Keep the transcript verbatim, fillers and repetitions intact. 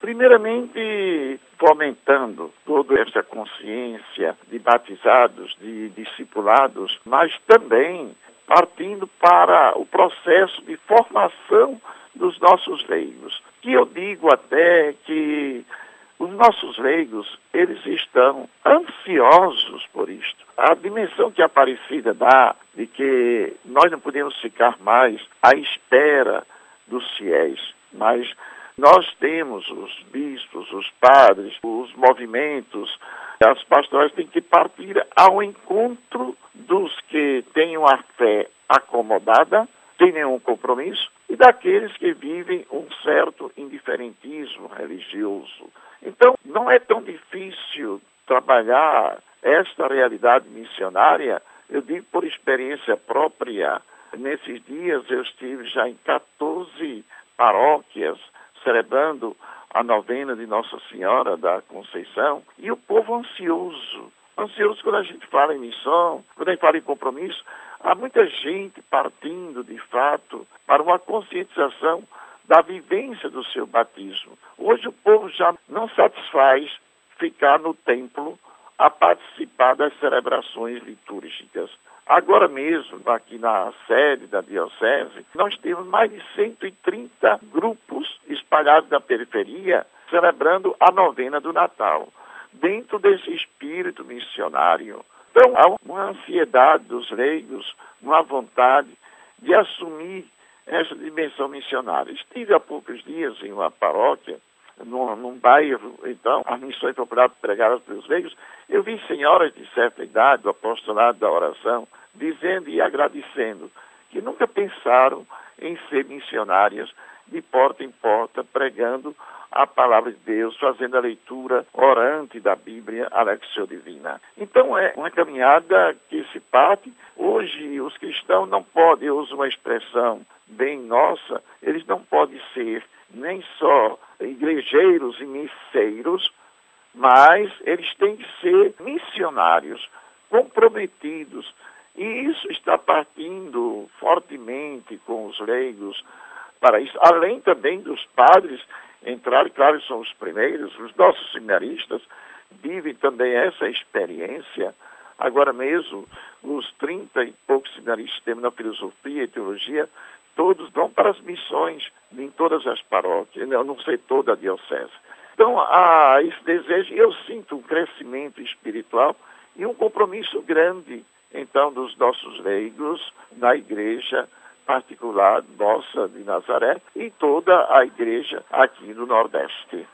Primeiramente, fomentando toda essa consciência de batizados, de discipulados, mas também partindo para o processo de formação dos nossos leigos. Que eu digo até que os nossos leigos, eles estão ansiosos por isto. A dimensão que a Aparecida dá de que nós não podemos ficar mais à espera dos fiéis, mas nós temos os bispos, os padres, os movimentos, as pastorais têm que partir ao encontro dos que têm a fé acomodada, sem nenhum compromisso, e daqueles que vivem um certo indiferentismo religioso. Então, não é tão difícil trabalhar esta realidade missionária, eu digo por experiência própria. Nesses dias eu estive já em quatorze paróquias, celebrando a novena de Nossa Senhora da Conceição, e o povo ansioso. Ansioso quando a gente fala em missão, quando a gente fala em compromisso, há muita gente partindo, de fato, para uma conscientização da vivência do seu batismo. Hoje o povo já não satisfaz ficar no templo a participar das celebrações litúrgicas. Agora mesmo, aqui na sede da Diocese, nós temos mais de cento e trinta grupos espalhados na periferia celebrando a novena do Natal, dentro desse espírito missionário. Então, há uma ansiedade dos leigos, uma vontade de assumir essa dimensão missionária. Estive há poucos dias em uma paróquia, num, num bairro, então, as missões populares pregadas pelos leigos, eu vi senhoras de certa idade, do apostolado da oração, dizendo e agradecendo que nunca pensaram em ser missionárias de porta em porta, pregando a palavra de Deus, fazendo a leitura orante da Bíblia, a Lectio Divina. Então é uma caminhada que se parte. Hoje os cristãos não podem, eu uso uma expressão bem nossa, eles não podem ser nem só igrejeiros e misseiros, mas eles têm que ser missionários, comprometidos. E isso está partindo fortemente com os leigos para isso, além também dos padres entrarem, claro, são os primeiros, os nossos seminaristas vivem também essa experiência. Agora mesmo, os trinta e poucos seminaristas que temos na filosofia e teologia, todos vão para as missões em todas as paróquias, no setor da diocese. Então, há esse desejo, eu sinto um crescimento espiritual e um compromisso grande, então, dos nossos leigos na igreja particular nossa de Nazaré e toda a igreja aqui do Nordeste.